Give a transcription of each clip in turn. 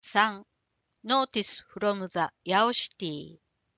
3. Notice from the Yao City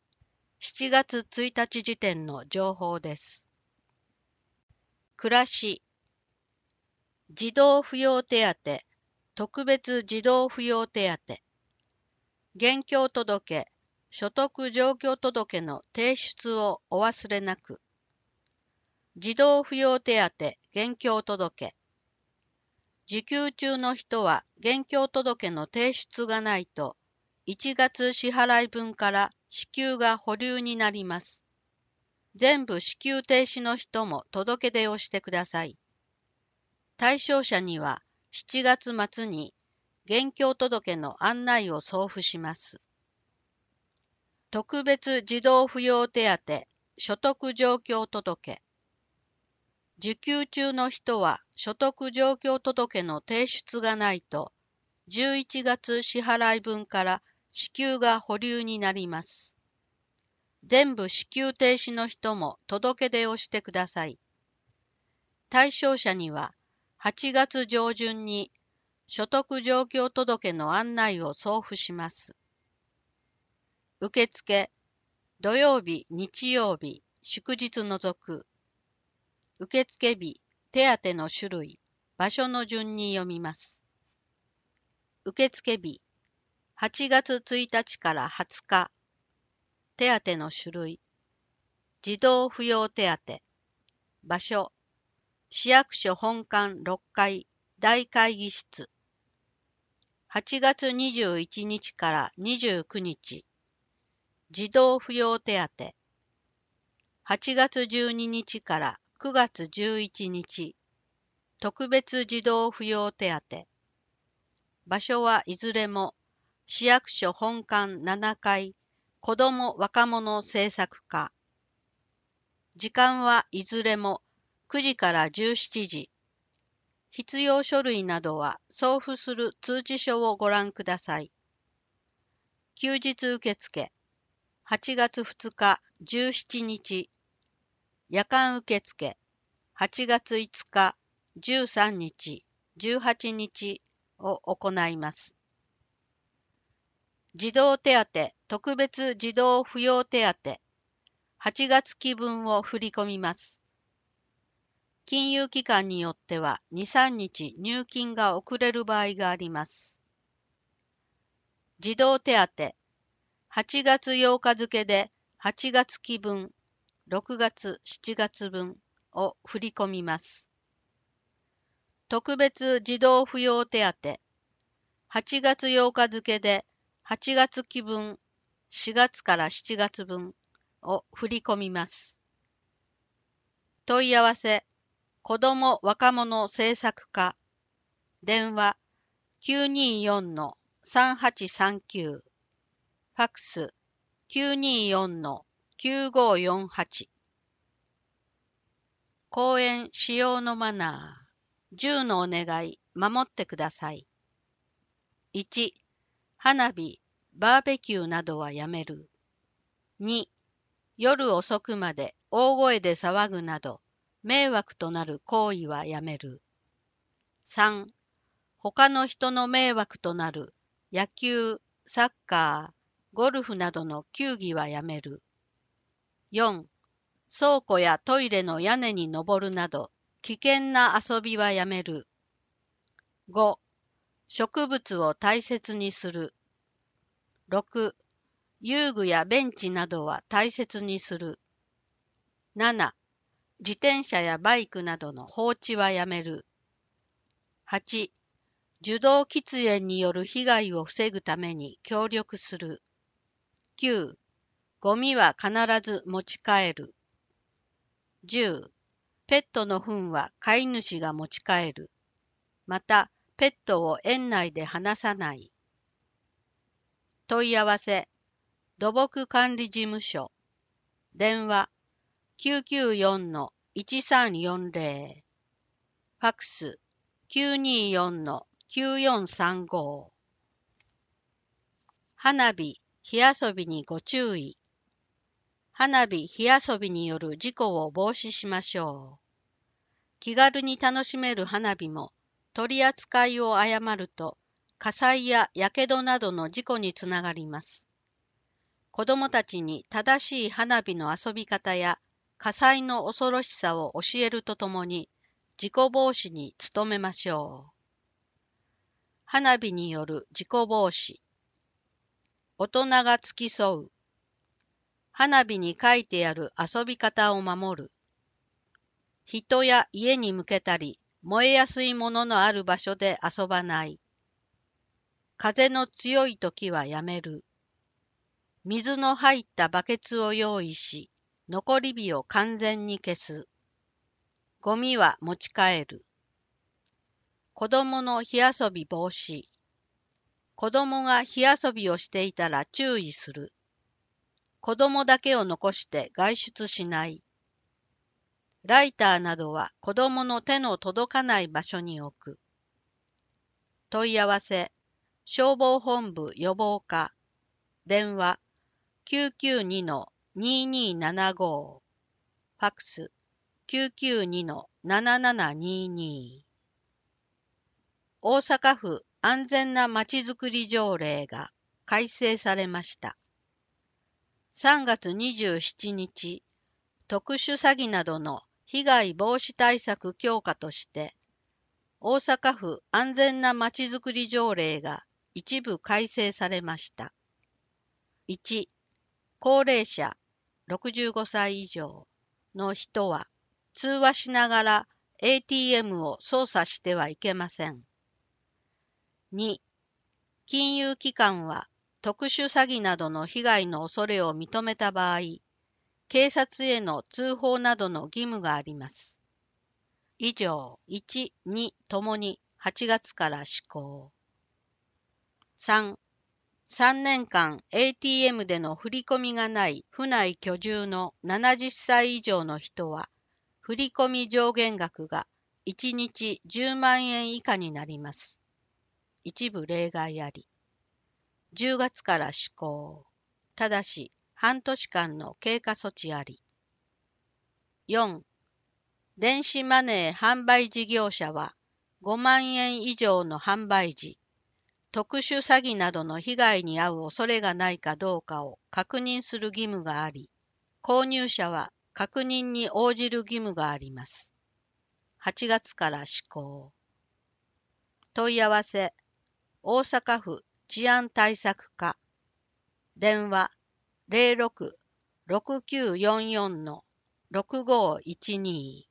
7月1日時点の情報です。暮らし、児童扶養手当、特別児童扶養手当、現況届、所得状況届の提出をお忘れなく。児童扶養手当、現況届。受給中の人は現況届の提出がないと、1月支払い分から支給が保留になります。全部支給停止の人も届け出をしてください。対象者には7月末に現況届の案内を送付します。特別児童扶養手当、所得状況届。受給中の人は所得状況届の提出がないと、11月支払い分から支給が保留になります。全部支給停止の人も届け出をしてください。対象者には8月上旬に所得状況届の案内を送付します。受付、土曜日、日曜日、祝日除く。受付日、手当の種類、場所の順に読みます。受付日、8月1日から20日。手当の種類、児童扶養手当。場所、市役所本館6階大会議室。8月21日から29日。児童扶養手当。8月12日から9月11日。特別児童扶養手当。場所はいずれも市役所本館7階子ども若者政策課。時間はいずれも9時から17時。必要書類などは送付する通知書をご覧ください。休日受付。8月2日17日。夜間受付。8月5日13日、18日を行います。児童手当、特別児童扶養手当。8月期分を振り込みます。金融機関によっては2、3日入金が遅れる場合があります。児童手当、8月8日付で8月期分、6月、7月分を振り込みます。特別児童扶養手当、8月8日付で8月期分、4月から7月分を振り込みます。問い合わせ、子ども若者政策課、電話924-3839、ファックス924-9548。公園使用のマナー、10のお願い、守ってください。1、花火、バーベキューなどはやめる。2、夜遅くまで大声で騒ぐなど、迷惑となる行為はやめる。3、他の人の迷惑となる野球、サッカー、ゴルフなどの球技はやめる。4、倉庫やトイレの屋根に登るなど、危険な遊びはやめる。5、植物を大切にする。6、遊具やベンチなどは大切にする。7、自転車やバイクなどの放置はやめる。8、受動喫煙による被害を防ぐために協力する。9、ゴミは必ず持ち帰る。10、ペットの糞は飼い主が持ち帰る。また、ペットを園内で離さない。問い合わせ、土木管理事務所。電話、994-1340。ファックス、924-9435。花火、火遊びにご注意。花火、火遊びによる事故を防止しましょう。気軽に楽しめる花火も、取り扱いを誤ると、 火災や火傷などの事故につながります。子どもたちに正しい花火の遊び方や火災の恐ろしさを教えるとともに、事故防止に努めましょう。花火による事故防止。大人が付き添う。花火に書いてある遊び方を守る。人や家に向けたり、燃えやすいもののある場所で遊ばない。風の強い時はやめる。水の入ったバケツを用意し、残り火を完全に消す。ゴミは持ち帰る。子供の火遊び防止。子供が火遊びをしていたら注意する。子供だけを残して外出しない。ライターなどは子供の手の届かない場所に置く。問い合わせ、消防本部予防課。電話、992-2275。ファックス、992-7722。大阪府安全なまちづくり条例が改正されました。3月27日、特殊詐欺などの被害防止対策強化として、大阪府安全なまちづくり条例が一部改正されました。1、高齢者65歳以上の人は通話しながら ATM を操作してはいけません。2、金融機関は特殊詐欺などの被害の恐れを認めた場合、警察への通報などの義務があります。以上、1、2ともに8月から施行。3、3年間 ATM での振り込みがない府内居住の70歳以上の人は、振り込み上限額が1日10万円以下になります。一部例外あり。10月から施行。ただし、半年間の経過措置あり。4、電子マネー販売事業者は5万円以上の販売時、特殊詐欺などの被害に遭う恐れがないかどうかを確認する義務があり、購入者は確認に応じる義務があります。8月から施行。問い合わせ、大阪府治安対策課。電話06-6944-6512。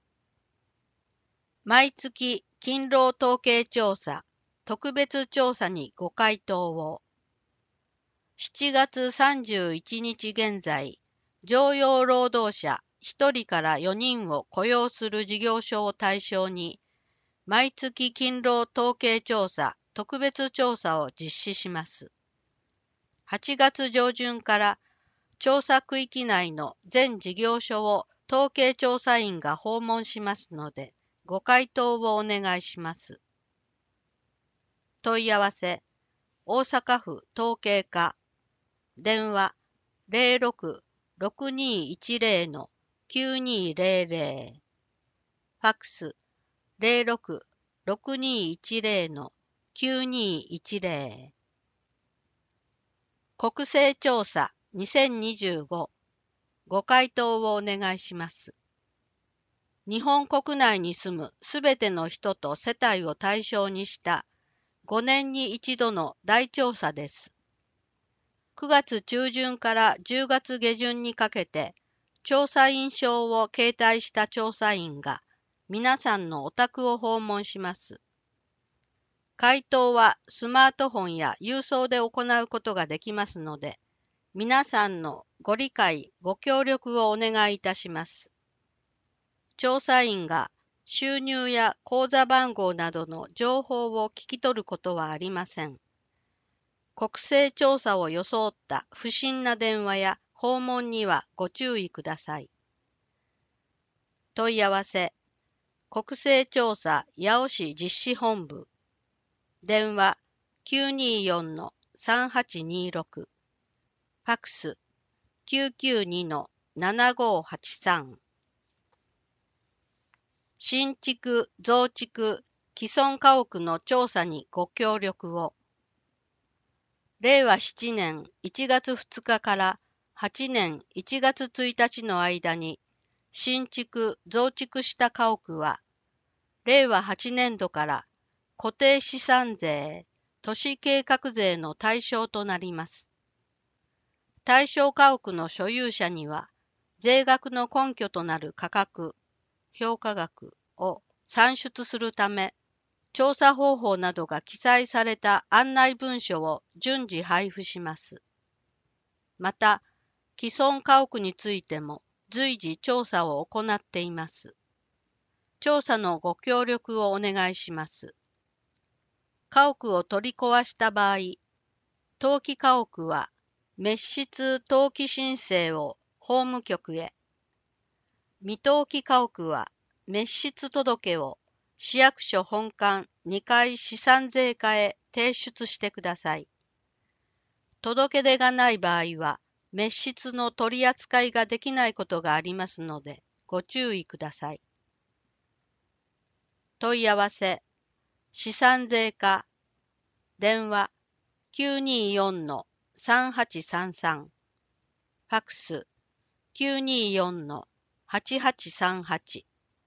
毎月勤労統計調査、特別調査にご回答を。7月31日現在、常用労働者1人から4人を雇用する事業所を対象に、毎月勤労統計調査、特別調査を実施します。8月上旬から調査区域内の全事業所を統計調査員が訪問しますので、ご回答をお願いします。問い合わせ、大阪府統計課。電話06-6210-9200。ファックス06-6210-9210。国勢調査2025。ご回答をお願いします。日本国内に住むすべての人と世帯を対象にした5年に一度の大調査です。9月中旬から10月下旬にかけて、調査員証を携帯した調査員が皆さんのお宅を訪問します。回答はスマートフォンや郵送で行うことができますので、皆さんのご理解、ご協力をお願いいたします。調査員が収入や口座番号などの情報を聞き取ることはありません。国勢調査を装った不審な電話や訪問にはご注意ください。問い合わせ、国勢調査八尾市実施本部。電話924-3826。ファックス992-7583。新築、増築、 既存家屋の調査にご協力を。令和7年1月2日から8年1月1日の間に新築・増築した家屋は、令和8年度から固定資産税、都市計画税の対象となります。対象家屋の所有者には、税額の根拠となる価格、評価額を算出するため、調査方法などが記載された案内文書を順次配布します。また、既存家屋についても随時調査を行っています。調査のご協力をお願いします。家屋を取り壊した場合、登記家屋は滅失登記申請を法務局へ、未登記家屋は滅失届を市役所本館2階資産税課へ提出してください。届け出がない場合は、滅失の取り扱いができないことがありますので、ご注意ください。問い合わせ、資産税課、電話924-3833、ファックス924-8838。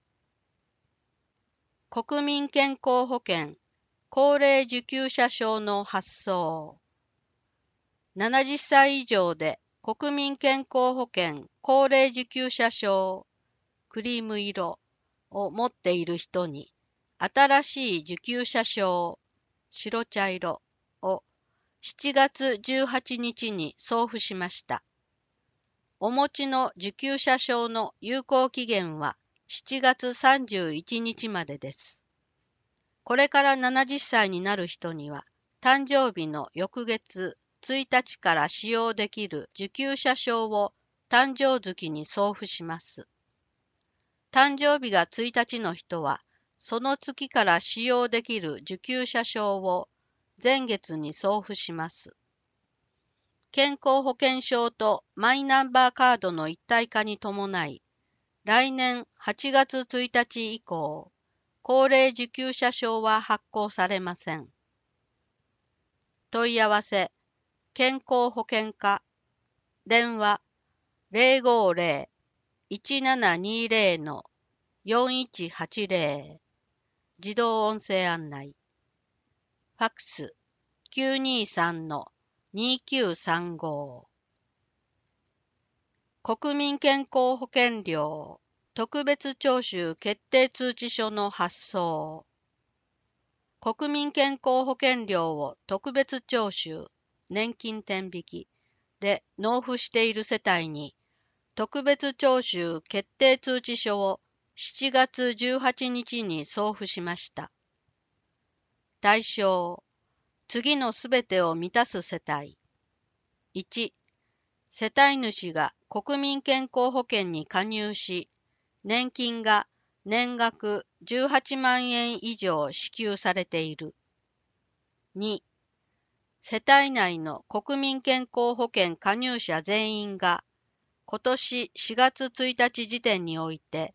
国民健康保険高齢受給者証の発送。70歳以上で国民健康保険高齢受給者証クリーム色を持っている人に、新しい受給者証白茶色を7月18日に送付しました。お持ちの受給者証の有効期限は7月31日までです。これから70歳になる人には、誕生日の翌月1日から使用できる受給者証を誕生月に送付します。誕生日が1日の人は、その月から使用できる受給者証を前月に送付します。健康保険証とマイナンバーカードの一体化に伴い、来年8月1日以降、高齢受給者証は発行されません。問い合わせ、健康保険課、電話050-1720-4180、自動音声案内。ファックス923-2935。国民健康保険料特別徴収決定通知書の発送。国民健康保険料を特別徴収、年金天引きで納付している世帯に、特別徴収決定通知書を7月18日に送付しました。対象、次のすべてを満たす世帯。1、世帯主が国民健康保険に加入し、年金が年額18万円以上支給されている。2、世帯内の国民健康保険加入者全員が今年4月1日時点において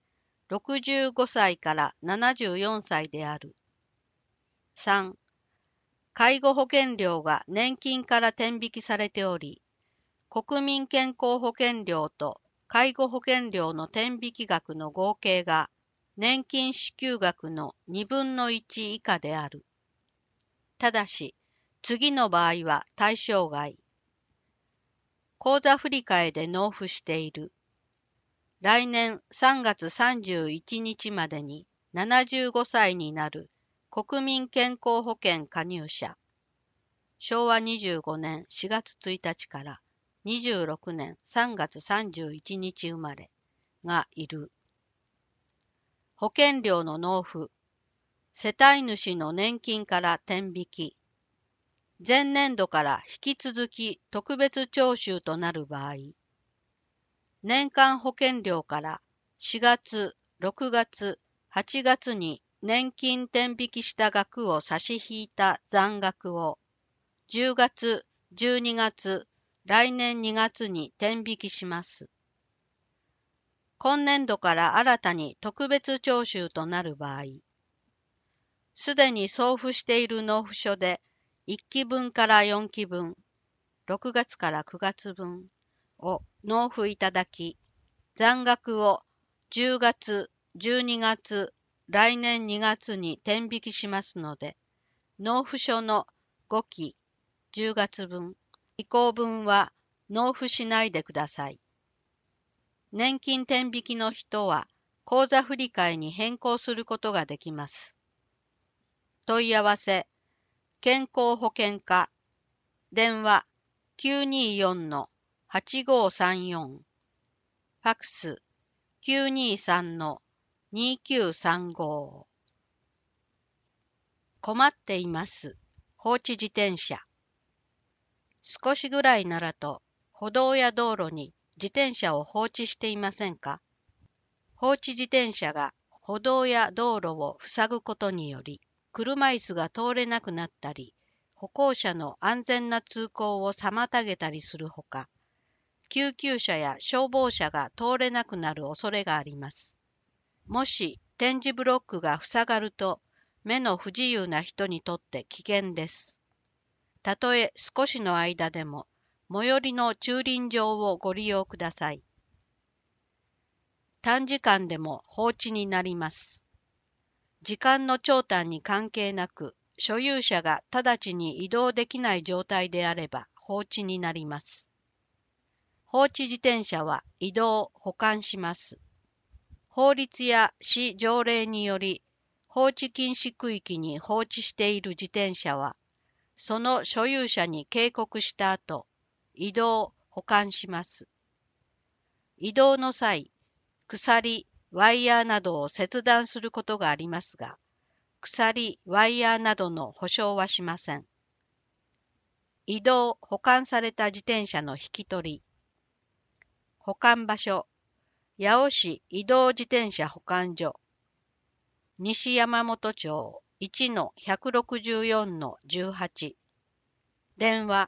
65歳から74歳である。3、介護保険料が年金から天引きされており、国民健康保険料と介護保険料の天引き額の合計が年金支給額の2分の1以下である。ただし、次の場合は対象外。口座振替で納付している。来年3月31日までに75歳になる国民健康保険加入者。昭和25年4月1日から26年3月31日生まれがいる。保険料の納付。世帯主の年金から天引き。前年度から引き続き特別徴収となる場合、年間保険料から4月、6月、8月に年金天引きした額を差し引いた残額を10月、12月、来年2月に天引きします。今年度から新たに特別徴収となる場合、 すでに送付している納付書で1期分から4期分、6月から9月分を納付いただき、残額を10月、12月、来年2月に転引きしますので、納付書の5期、10月分、移行分は納付しないでください。年金転引きの人は、口座振替に変更することができます。問い合わせ、健康保険課、電話924-8534、ファックス923-2935。困っています。放置自転車。少しぐらいならと、歩道や道路に自転車を放置していませんか？放置自転車が歩道や道路を塞ぐことにより、車椅子が通れなくなったり、歩行者の安全な通行を妨げたりするほか、救急車や消防車が通れなくなる恐れがあります。もし点字ブロックが塞がると、目の不自由な人にとって危険です。たとえ少しの間でも、最寄りの駐輪場をご利用ください。短時間でも放置になります。時間の長短に関係なく、所有者が直ちに移動できない状態であれば放置になります。放置自転車は移動・保管します。法律や市条例により、放置禁止区域に放置している自転車は、その所有者に警告した後、移動・保管します。移動の際、鎖、ワイヤーなどを切断することがありますが、鎖、ワイヤーなどの保証はしません。移動・保管された自転車の引き取り。保管場所、八尾市移動自転車保管所。西山本町 1-164-18。電話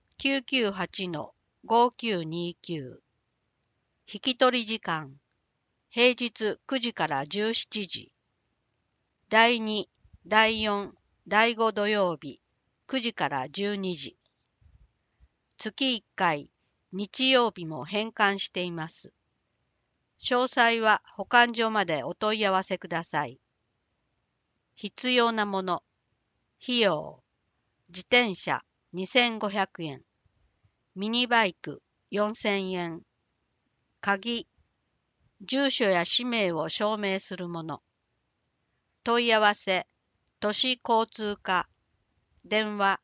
998-5929。引き取り時間、平日9時から17時。第2、第4、第5土曜日、9時から12時。月1回、日曜日も返還しています。詳細は保管所までお問い合わせください。必要なもの、費用、自転車2500円、ミニバイク4000円、鍵、住所や氏名を証明するもの。問い合わせ、都市交通課、電話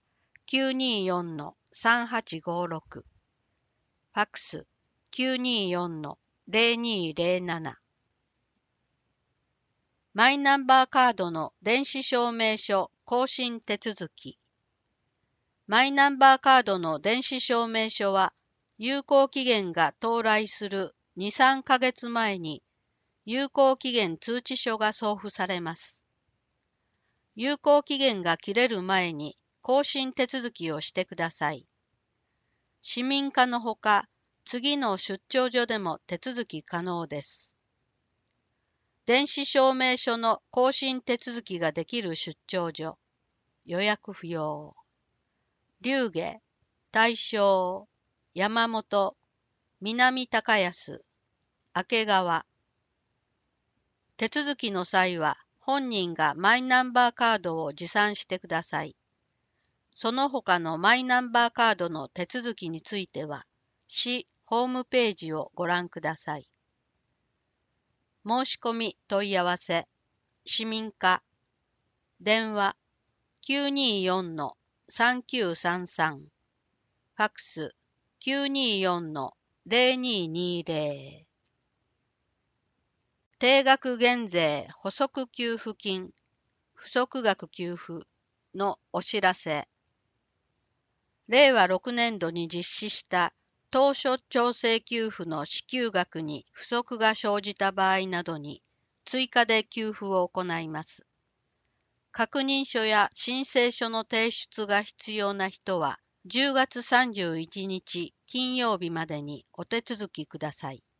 924-3856、ファックス924-0207。マイナンバーカードの電子証明書更新手続き。マイナンバーカードの電子証明書は、有効期限が到来する2、3ヶ月前に、有効期限通知書が送付されます。有効期限が切れる前に更新手続きをしてください。市民課のほか、次の出張所でも手続き可能です。電子証明書の更新手続きができる出張所。予約不要。龍下、大正、山本、南高安、明川。手続きの際は、本人がマイナンバーカードを持参してください。その他のマイナンバーカードの手続きについては、市ホームページをご覧ください。申し込み問い合わせ、市民課、電話924-3933、ファックス924-0220。定額減税補足給付金、不足額給付のお知らせ。令和6年度に実施した当初調整給付の支給額に不足が生じた場合などに追加で給付を行います。確認書や申請書の提出が必要な人は10月31日金曜日までにお手続きください。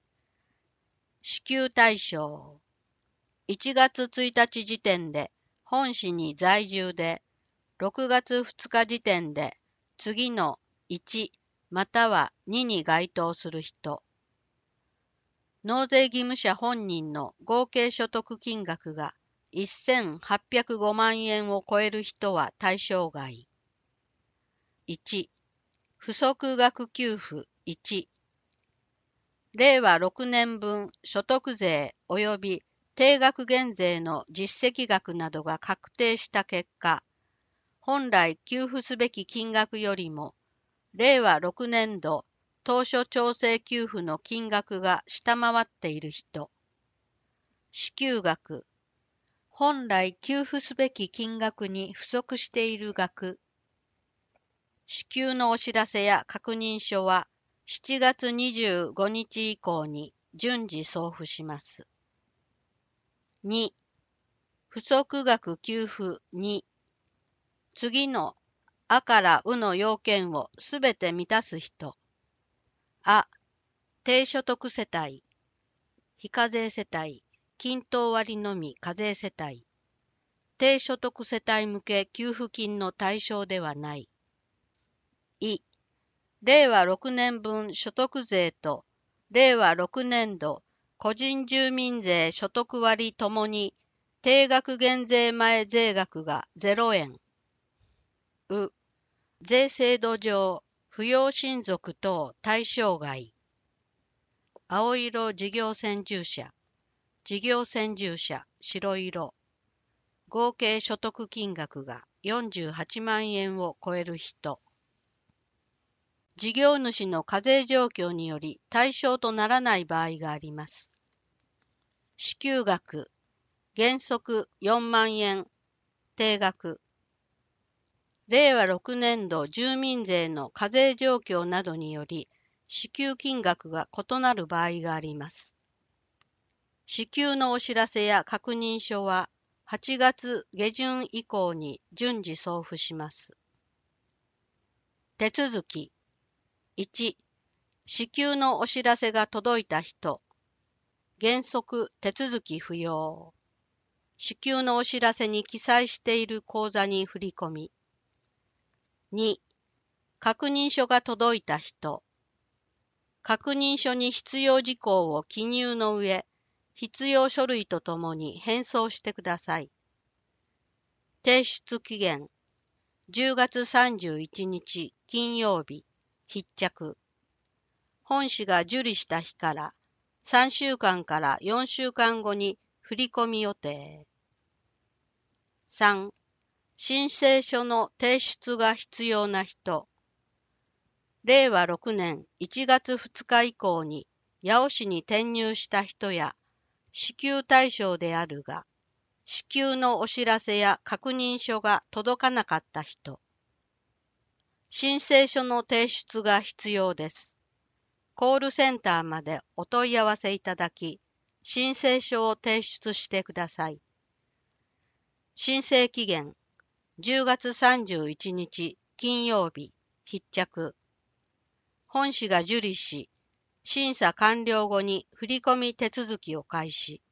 支給対象。1月1日時点で本市に在住で、6月2日時点で次の1または2に該当する人。納税義務者本人の合計所得金額が1805万円を超える人は対象外。1、不足額給付1、令和6年分所得税及び定額減税の実績額などが確定した結果、本来給付すべき金額よりも、令和6年度当初調整給付の金額が下回っている人。支給額。本来給付すべき金額に不足している額。支給のお知らせや確認書は7月25日以降に順次送付します。2、不足額給付2、次のあからうの要件をすべて満たす人。あ、低所得世帯、非課税世帯、均等割のみ課税世帯、低所得世帯向け給付金の対象ではない。い、令和6年分所得税と令和6年度個人住民税所得割ともに定額減税前税額が0円。税制度上、扶養親族等対象外。青色事業専従者、事業専従者白色。合計所得金額が48万円を超える人。事業主の課税状況により対象とならない場合があります。支給額、原則4万円、定額。令和6年度住民税の課税状況などにより支給金額が異なる場合があります。支給のお知らせや確認書は8月下旬以降に順次送付します。手続き。1、支給のお知らせが届いた人。原則手続き不要。支給のお知らせに記載している口座に振り込み。2、確認書が届いた人。確認書に必要事項を記入の上、必要書類とともに返送してください。提出期限、10月31日金曜日、必着。本市が受理した日から3週間から4週間後に振り込み予定。3、申請書の提出が必要な人。令和6年1月2日以降に八尾市に転入した人や支給対象であるが、支給のお知らせや確認書が届かなかった人。申請書の提出が必要です。コールセンターまでお問い合わせいただき、申請書を提出してください。申請期限、10月31日金曜日、必着。本市が受理し、審査完了後に振込手続きを開始。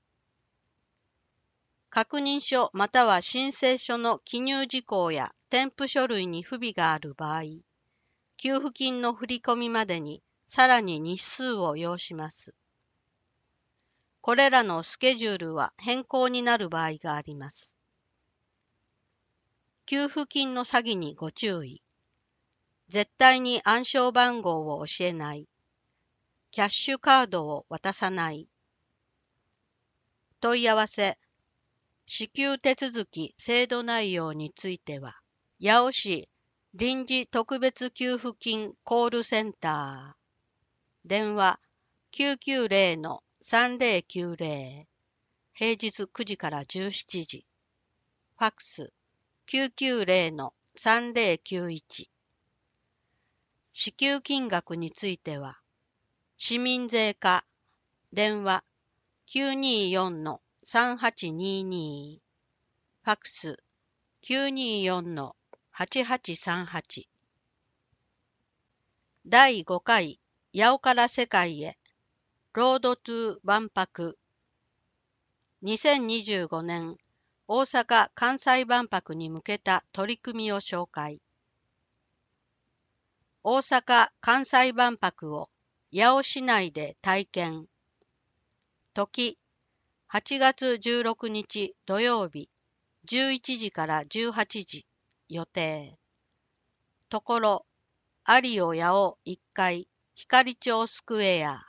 確認書または申請書の記入事項や添付書類に不備がある場合、給付金の振り込みまでにさらに日数を要します。これらのスケジュールは変更になる場合があります。給付金の詐欺にご注意。絶対に暗証番号を教えない。キャッシュカードを渡さない。問い合わせ。支給手続き制度内容については、八尾市臨時特別給付金コールセンター。電話 990-3090。平日9時から17時。ファックス 990-3091。支給金額については、市民税課、電話924-3822、ファックス924-8838。第5回八尾から世界へ、ロードトゥ万博。2025年大阪・関西万博に向けた取り組みを紹介。大阪・関西万博を八尾市内で体験。時、8月16日土曜日、11時から18時、予定。ところ、有尾八尾1階、光町スクエア。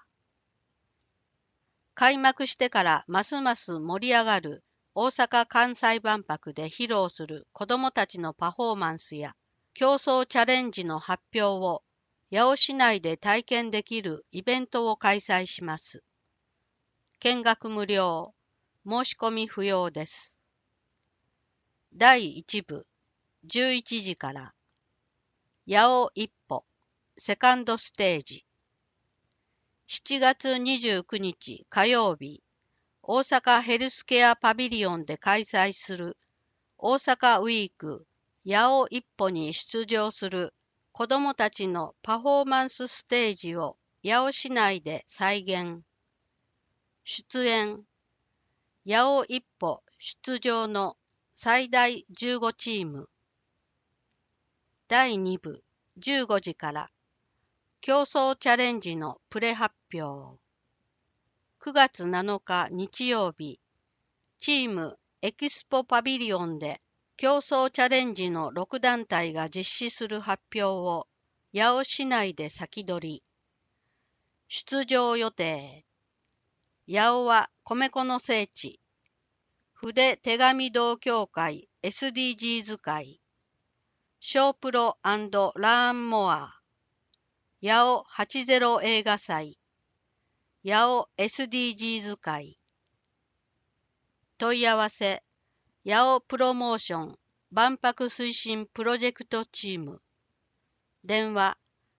開幕してからますます盛り上がる大阪・関西万博で披露する子どもたちのパフォーマンスや競争チャレンジの発表を八尾市内で体験できるイベントを開催します。見学無料、申し込み不要です。第1部、11時から、八尾一歩、セカンドステージ。7月29日火曜日、大阪ヘルスケアパビリオンで開催する大阪ウィーク八尾一歩に出場する子どもたちのパフォーマンスステージを八尾市内で再現。出演、八尾一歩出場の最大15チーム。第2部15時から競争チャレンジのプレ発表。9月7日日曜日、チームエキスポパビリオンで競争チャレンジの6団体が実施する発表を八尾市内で先取り。出場予定。八尾は米粉の聖地。筆手紙道協会 SDGs 会。ショープロ&ラーンモア。八尾80映画祭。八尾 SDGs 会。問い合わせ、八尾プロモーション万博推進プロジェクトチーム。電話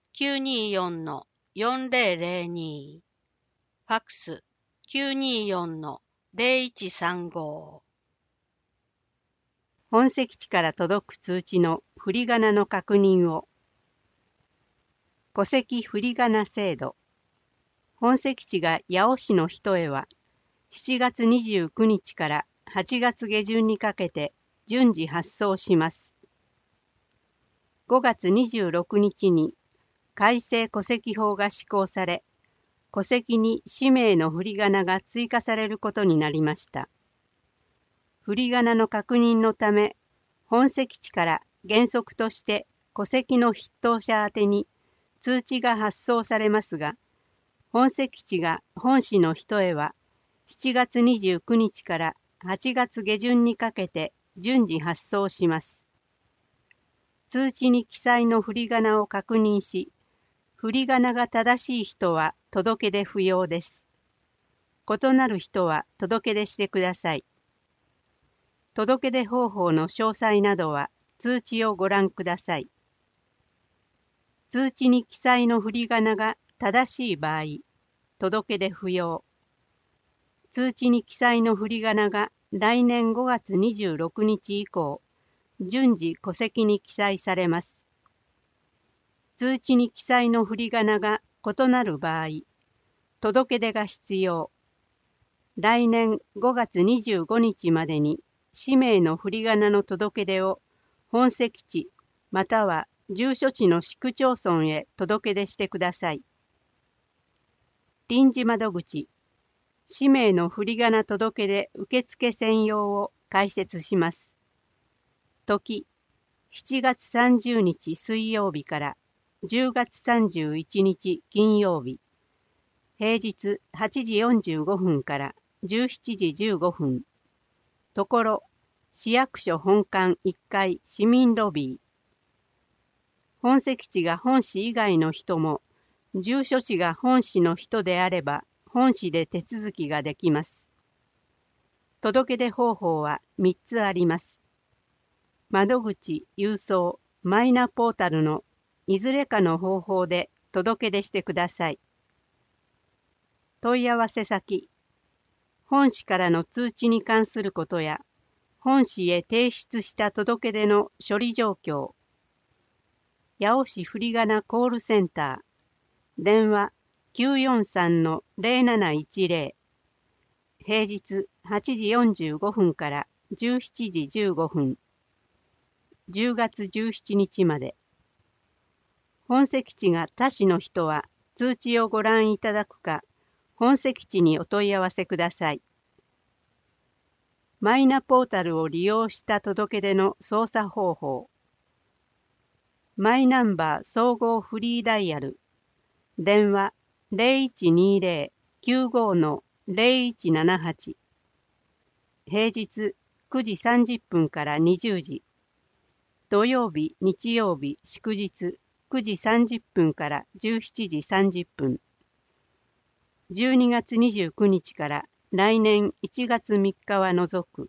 924-4002。ファックス 924-0135。 本籍地から届く通知の振り仮名の確認を。戸籍振り仮名制度。本籍地が八尾市の人へは、7月29日から8月下旬にかけて順次発送します。5月26日に改正戸籍法が施行され、戸籍に氏名の振り仮名が追加されることになりました。振り仮名の確認のため、本籍地から原則として戸籍の筆頭者宛てに通知が発送されますが、本籍地が本市の人へは、7月29日から8月下旬にかけて順次発送します。通知に記載の振り仮名を確認し、振り仮名が正しい人は届け出不要です。異なる人は届け出してください。届け出方法の詳細などは通知をご覧ください。通知に記載の振り仮名が正しい場合、届け出不要。通知に記載の振り仮名が来年5月26日以降、順次戸籍に記載されます。通知に記載の振り仮名が異なる場合、届け出が必要。来年5月25日までに氏名の振り仮名の届け出を本籍地または住所地の市区町村へ届け出してください。臨時窓口、氏名の振り仮名届け出受付専用を開設します。時、7月30日水曜日から10月31日金曜日。平日8時45分から17時15分。ところ、市役所本館1階市民ロビー。本籍地が本市以外の人も、住所地が本市の人であれば、本市で手続きができます。届け出方法は3つあります。窓口、郵送、マイナポータルのいずれかの方法で届け出してください。問い合わせ先、本市からの通知に関することや、本市へ提出した届け出の処理状況。八尾市振り仮名コールセンター。電話 943-0710。平日8時45分から 17時15分、10月17日まで。本籍地が他市の人は通知をご覧いただくか、本籍地にお問い合わせください。マイナポータルを利用した届け出の操作方法。マイナンバー総合フリーダイヤル。電話 0120-95-0178。平日9時30分から20時。土曜日、日曜日、祝日9時30分から17時30分。12月29日から来年1月3日は除く。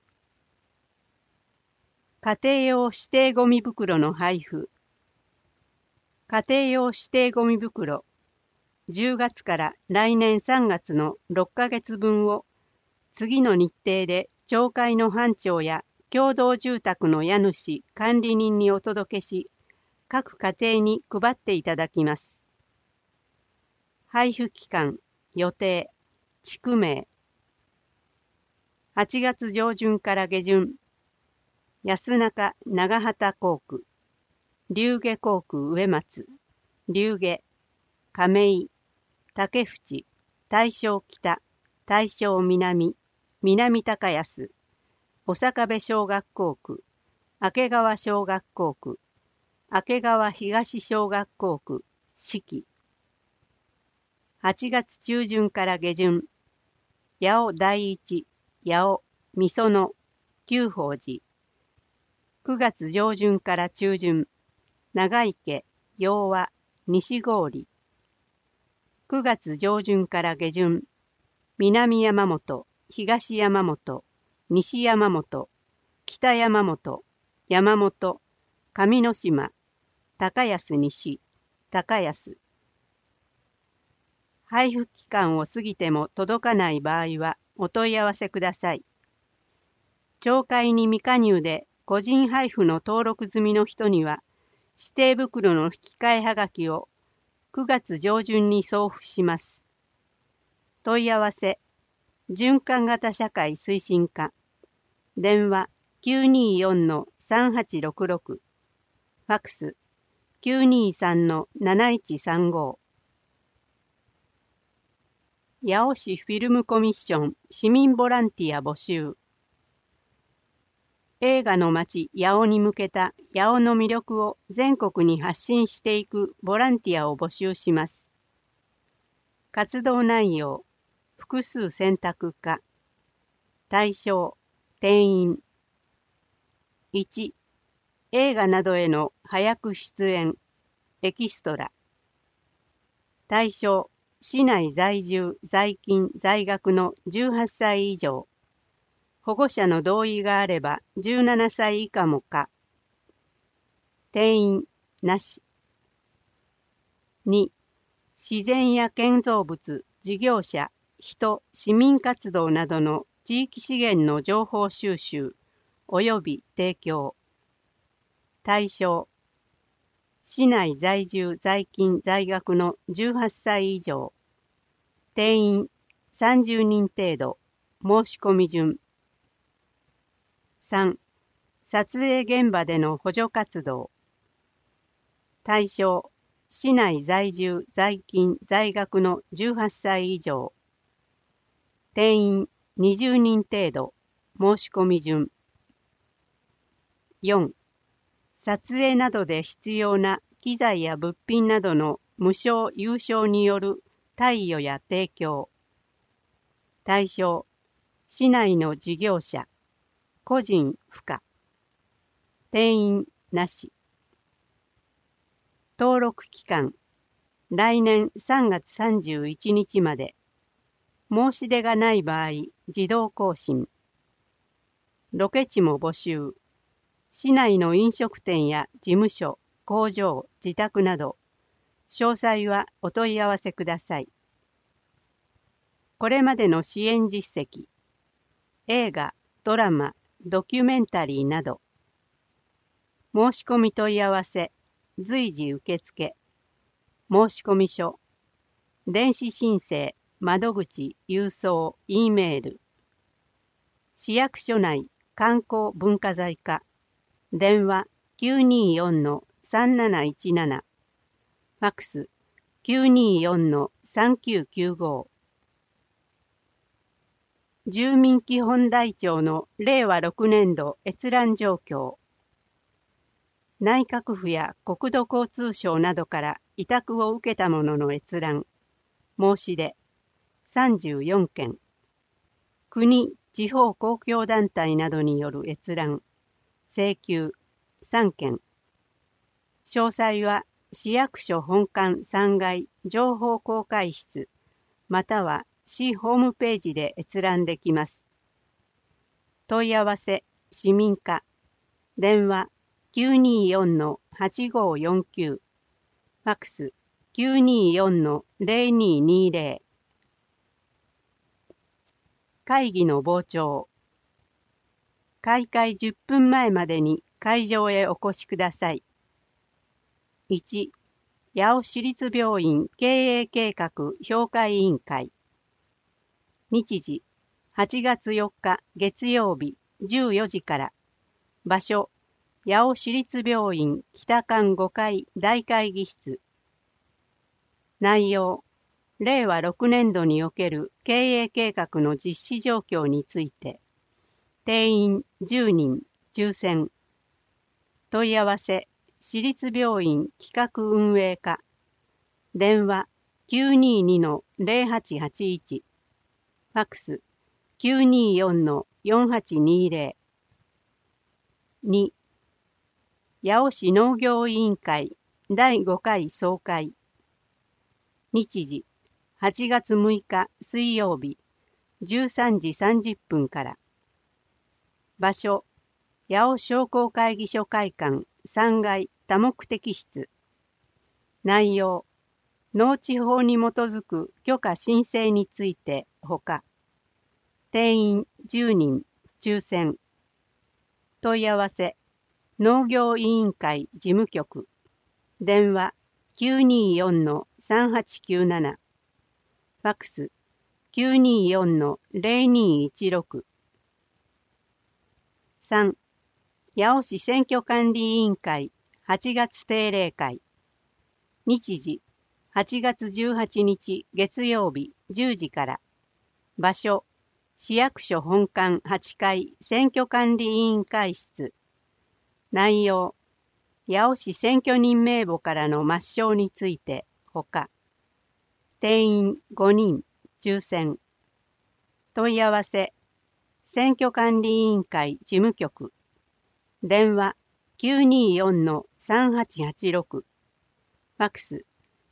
家庭用指定ゴミ袋の配布。家庭用指定ゴミ袋10月から来年3月の6ヶ月分を次の日程で町会の班長や共同住宅の家主、管理人にお届けし、各家庭に配っていただきます。配布期間、予定、地区名。8月上旬から下旬、安中長畑工区、龍下工区上松、龍下、亀井、竹淵、大正北、大正南、南高安、小坂部小学校区、明川小学校区、明川東小学校区、四季。8月中旬から下旬、八尾第一、八尾、御園、久宝寺。9月上旬から中旬、長池、洋和、西郡。9月上旬から下旬、南山本、東山本、西山本、北山本、山本、上之島、高安西、高安。配布期間を過ぎても届かない場合はお問い合わせください。町会に未加入で個人配布の登録済みの人には、指定袋の引き換えはがきを9月上旬に送付します。問い合わせ、循環型社会推進課。電話 924-3866。ファクス 923-7135。八尾市フィルムコミッション市民ボランティア募集。映画の街八尾に向けた八尾の魅力を全国に発信していくボランティアを募集します。活動内容、複数選択化。対象、定員。1、映画などへの早く出演、エキストラ。対象、市内在住、在勤、在学の18歳以上。保護者の同意があれば17歳以下も可。定員なし。2、自然や建造物、事業者、人、市民活動などの地域資源の情報収集及び提供。対象、市内在住、在勤、在学の18歳以上。定員30人程度。申し込み順。3、撮影現場での補助活動。対象、市内在住、在勤、在学の18歳以上。定員20人程度。申し込み順。4、撮影などで必要な機材や物品などの無償有償による貸与や提供。対象、市内の事業者。個人不可。定員なし。登録期間、来年3月31日まで。申し出がない場合、自動更新。ロケ地も募集。市内の飲食店や事務所、工場、自宅など、詳細はお問い合わせください。これまでの支援実績、映画、ドラマ、ドキュメンタリーなど。申し込み問い合わせ、随時受付。申込書、電子申請、窓口、郵送、Eメール。市役所内、 観光文化財課電話 924-3717 ファックス 924-3995 住民基本台帳の令和6年度閲覧状況。内閣府や国土交通省などから委託を受けたものの閲覧、申し出34件、国・地方公共団体などによる閲覧、請求3件。詳細は市役所本館3階情報公開室または市ホームページで閲覧できます。問い合わせ市民課電話 924-8549 ファックス 924-0220 会議の傍聴。開会10分前までに会場へお越しください。1、八尾市立病院経営計画評価委員会。日時、8月4日月曜日14時から。場所、八尾市立病院北館5階大会議室。内容、令和6年度における経営計画の実施状況について。定員10人、抽選。問い合わせ、市立病院企画運営課。電話 922-0881。ファックス 924-4820。2、八尾市農業委員会第5回総会。日時、8月6日水曜日13時30分から。場所、八尾商工会議所会館3階多目的室。内容、農地法に基づく許可申請についてほか。定員10人、抽選。問い合わせ、農業委員会事務局。電話 924-3897。ファックス 924-0216。3、八尾市選挙管理委員会8月定例会。日時、8月18日月曜日10時から。場所、市役所本館8階選挙管理委員会室。内容、八尾市選挙人名簿からの抹消についてほか。定員5人、抽選。問い合わせ、選挙管理委員会事務局。電話 924-3886。ファックス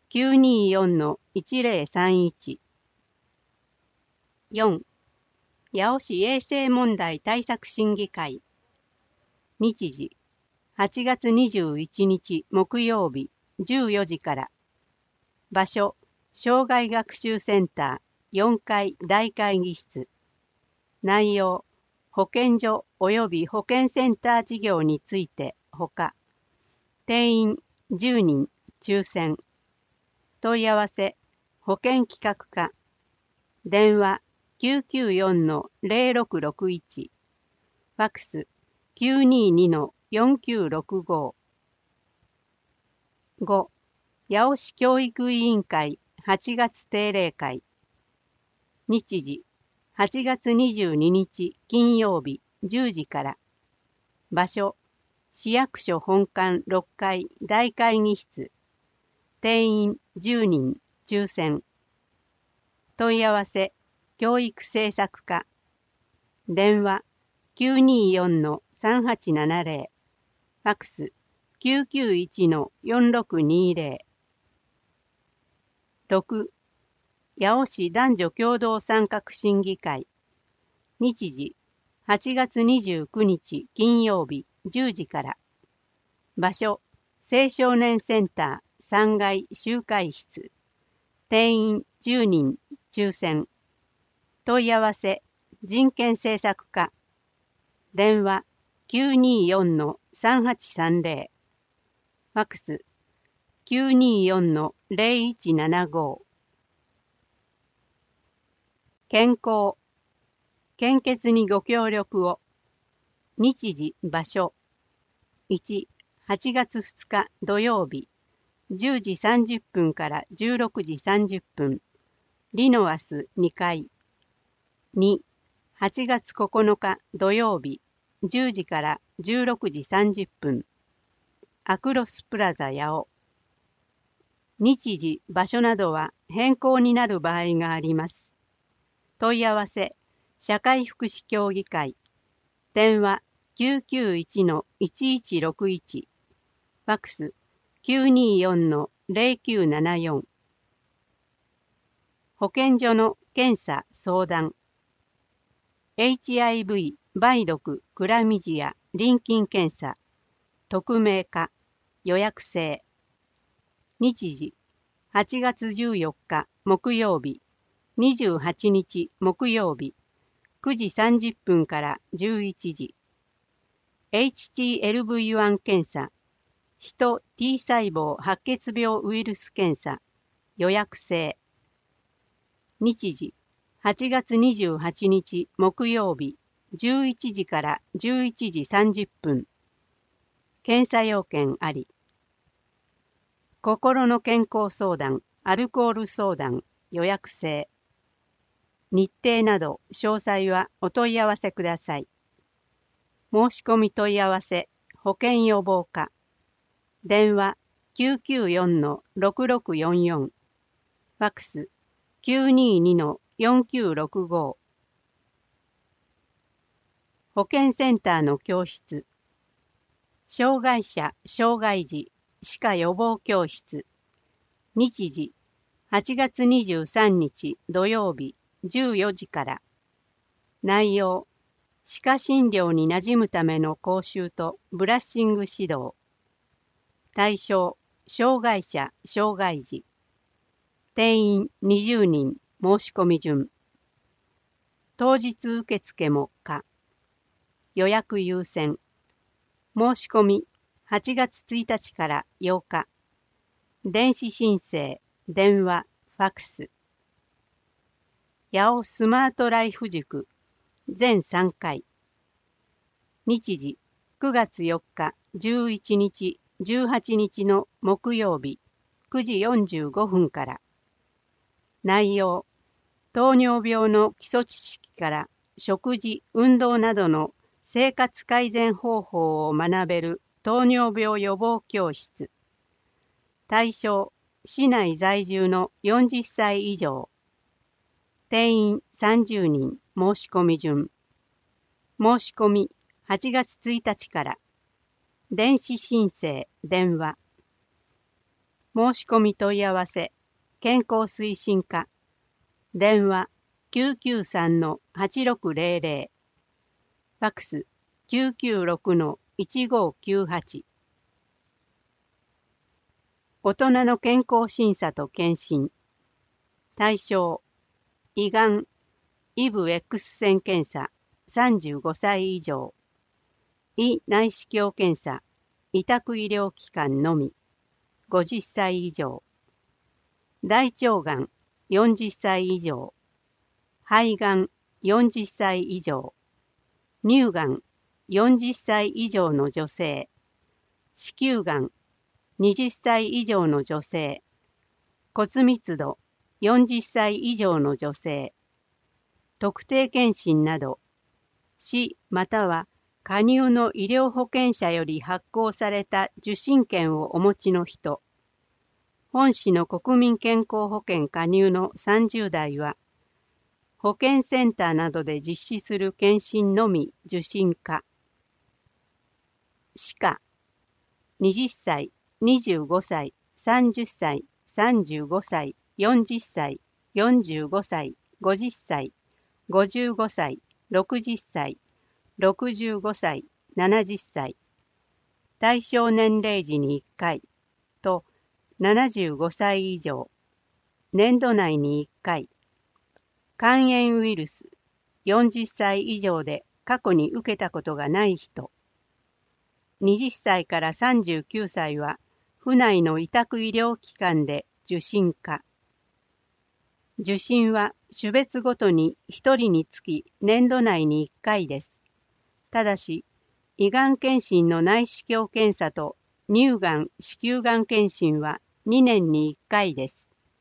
924-1031。4、八尾市衛生問題対策審議会。日時、8月21日木曜日14時から。場所、障害学習センター4階大会議室。内容、保健所及び保健センター事業についてほか。定員10人、抽選。問い合わせ、保健企画課。電話 994-0661。ファックス 922-4965。5、八尾市教育委員会8月定例会。日時、8月22日金曜日10時から。場所、市役所本館6階大会議室。定員10人、抽選。問い合わせ、教育政策課。電話 924-3870。ファックス 991-4620。6、八尾市男女共同参画審議会。日時、8月29日金曜日10時から。場所、青少年センター3階集会室。定員10人、抽選。問い合わせ、人権政策課。電話 924-3830。ファックス 924-0175。健康。献血にご協力を。 日時、場所。1、8月2日土曜日、10時30分から16時30分、リノアス2階。2、8月9日土曜日、10時から16時30分、アクロスプラザ八尾。日時、場所などは変更になる場合があります。問い合わせ、社会福祉協議会。電話 991-1161。ファクス 924-0974。保健所の検査相談。HIV、梅毒、クラミジア、淋菌検査。匿名化、予約制。日時、8月14日木曜日、28日木曜日、9時30分から11時。HTLV1 検査。人 T 細胞白血病ウイルス検査。予約制。日時、8月28日木曜日、11時から11時30分。検査要件あり。心の健康相談、アルコール相談、予約制。日程など詳細はお問い合わせください。申し込み問い合わせ、保健予防課。電話 994-6644。ファクス 922-4965。保健センターの教室。障害者・障害児歯科予防教室。日時、8月23日土曜日14時から。内容、歯科診療に馴染むための講習とブラッシング指導。対象、障害者・障害児。定員20人、申し込み順。当日受付も可。予約優先。申し込み、8月1日から8日。電子申請、電話、ファクス。八尾スマートライフ塾、全3回。日時、9月4日、11日、18日の木曜日、9時45分から。内容、糖尿病の基礎知識から食事、運動などの生活改善方法を学べる糖尿病予防教室。対象、市内在住の40歳以上。定員30人、申し込み順。申し込み、8月1日から。電子申請、電話。申し込み問い合わせ、健康推進課。電話 993-8600。ファクス 996-1598。大人の健康審査と検診。対象、胃がん、イブ X 線検査、35歳以上。胃内視鏡検査、委託医療機関のみ、50歳以上。大腸がん、40歳以上。肺がん、40歳以上。乳がん、40歳以上の女性。子宮がん、20歳以上の女性。骨密度、40歳以上の女性。特定健診など、市または加入の医療保険者より発行された受診券をお持ちの人。本市の国民健康保険加入の30代は、保健センターなどで実施する検診のみ受診可。歯科、20歳、25歳、30歳、35歳、40歳、45歳、50歳、55歳、60歳、65歳、70歳。対象年齢時に1回と75歳以上。年度内に1回。肝炎ウイルス、40歳以上で過去に受けたことがない人。20歳から39歳は、府内の委託医療機関で受診可。受診は種別ごとに1人につき年度内に1回です。ただし、 胃がん検診の内視鏡検査と乳がん、子宮がん検診は2年に1回です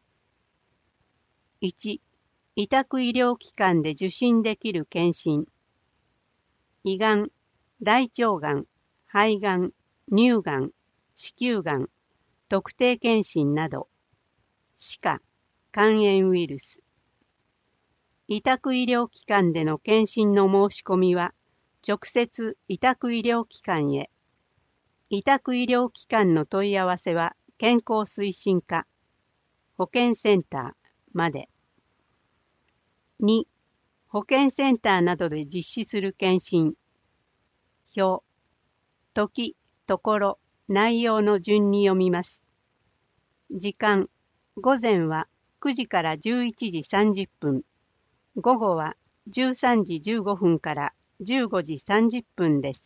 。1、委託医療機関で受診できる検診。胃がん、大腸がん、肺がん、乳がん、子宮がん、特定検診など。歯科、肝炎ウイルス。委託医療機関での検診の申し込みは、直接委託医療機関へ。委託医療機関の問い合わせは健康推進課、保健センターまで。2、保健センターなどで実施する検診。表、時、ところ、内容の順に読みます。時間、午前は9時から11時30分、午後は13時15分から15時30分です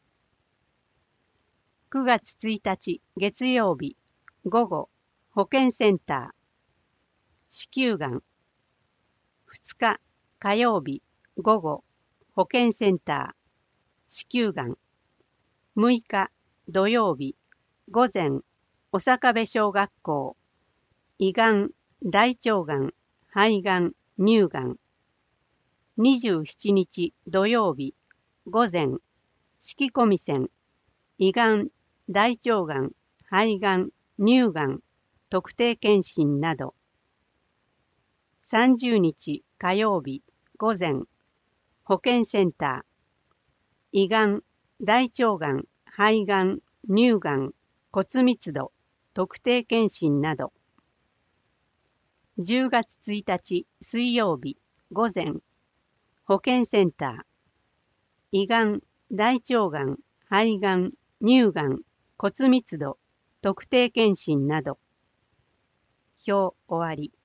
。9月1日月曜日、午後、保健センター。子宮がん。2日火曜日、午後、保健センター。子宮がん。6日土曜日、午前、小坂部小学校。胃がん、大腸がん、肺がん、乳がん。27日土曜日、午前、式込み線。胃がん、大腸がん、肺がん、乳がん、特定検診など。30日火曜日、午前、保健センター。胃がん、大腸がん、肺がん、乳がん、骨密度、特定検診など。10月1日水曜日、午前、保健センター。胃がん、大腸がん、肺がん、乳がん、骨密度、特定検診など。表終わり。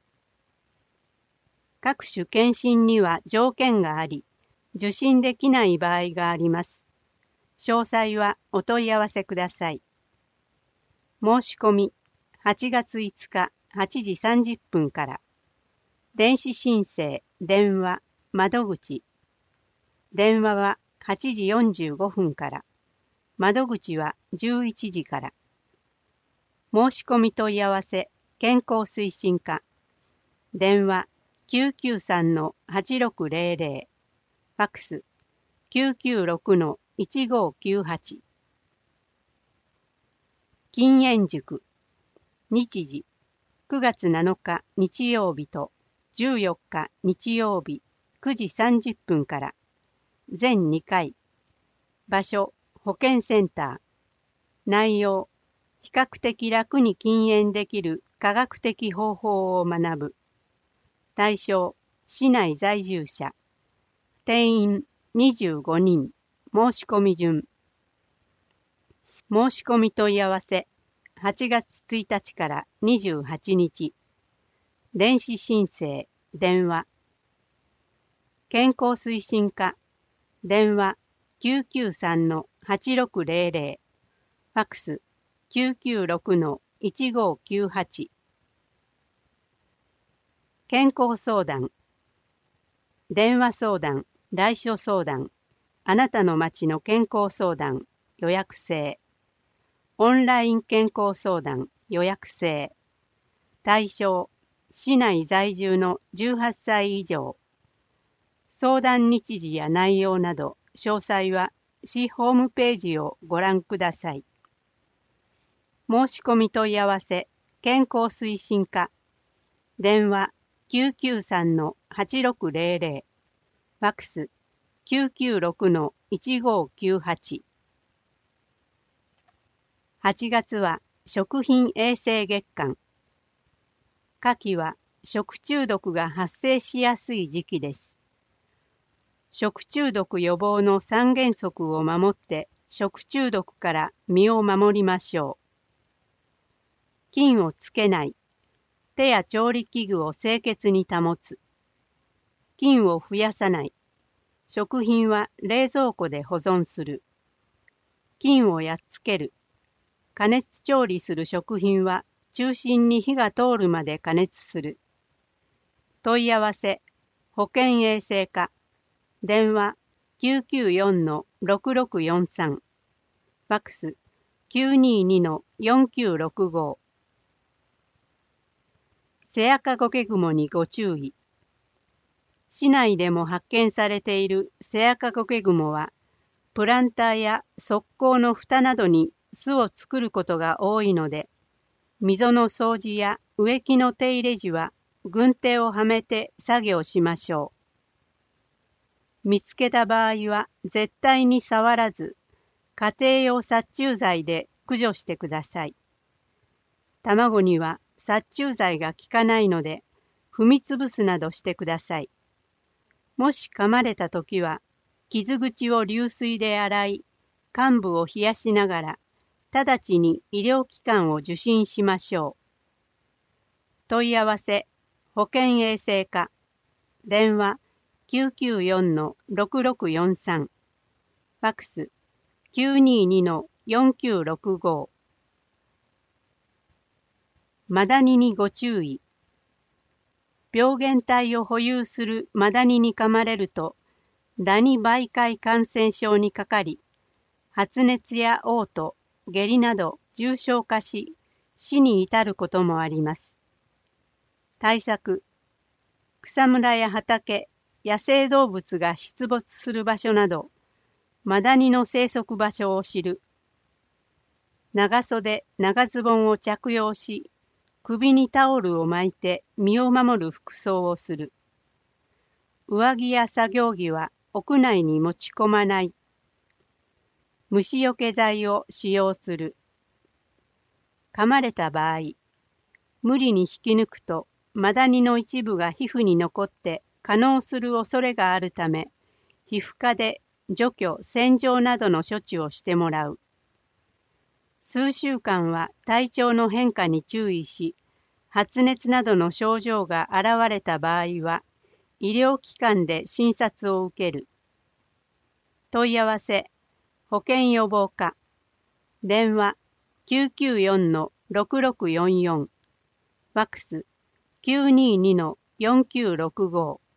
各種検診には条件があり、受診できない場合があります。詳細はお問い合わせください。申し込み、8月5日8時30分から。電子申請、電話、窓口。電話は8時45分から。窓口は11時から。申し込み問い合わせ、健康推進課。電話993-8600。ファックス996-1598。禁煙塾。日時9月7日日曜日と14日日曜日9時30分から。全2回。場所、保健センター。内容、比較的楽に禁煙できる科学的方法を学ぶ。対象、市内在住者。定員25人。申し込み順。申し込み問い合わせ、8月1日から28日。電子申請、電話。健康推進課。電話993-8600。ファックス996-1598。健康相談。電話相談、来所相談。あなたの町の健康相談、予約制。オンライン健康相談、予約制。対象、市内在住の18歳以上。相談日時や内容など、詳細は市ホームページをご覧ください。申し込み問い合わせ、健康推進課。電話993-8600。ファックス996-1598。8月は食品衛生月間。夏季は食中毒が発生しやすい時期です。食中毒予防の3原則を守って食中毒から身を守りましょう。菌をつけない。手や調理器具を清潔に保つ。菌を増やさない。食品は冷蔵庫で保存する。菌をやっつける。加熱調理する食品は中心に火が通るまで加熱する。問い合わせ、保健衛生課。電話 994-6643、ファックス 922-4965。セアカゴケグモにご注意。市内でも発見されているセアカゴケグモは、プランターや側溝の蓋などに巣を作ることが多いので、溝の掃除や植木の手入れ時は軍手をはめて作業しましょう。見つけた場合は絶対に触らず、家庭用殺虫剤で駆除してください。卵には殺虫剤が効かないので、踏みつぶすなどしてください。もし噛まれたときは、傷口を流水で洗い、患部を冷やしながら、直ちに医療機関を受診しましょう。問い合わせ、保健衛生課、電話 994-6643、ファックス 922-4965。マダニにご注意。病原体を保有するマダニに噛まれると、ダニ媒介感染症にかかり、発熱や嘔吐、下痢など重症化し、死に至ることもあります。対策、草むらや畑、野生動物が出没する場所など、マダニの生息場所を知る。長袖、長ズボンを着用し、首にタオルを巻いて身を守る服装をする。上着や作業着は屋内に持ち込まない。虫除け剤を使用する。噛まれた場合、無理に引き抜くとマダニの一部が皮膚に残って化膿する恐れがあるため、皮膚科で除去・洗浄などの処置をしてもらう。数週間は体調の変化に注意し、発熱などの症状が現れた場合は、医療機関で診察を受ける。問い合わせ、保健予防課、電話 994-6644、ファックス 922-4965。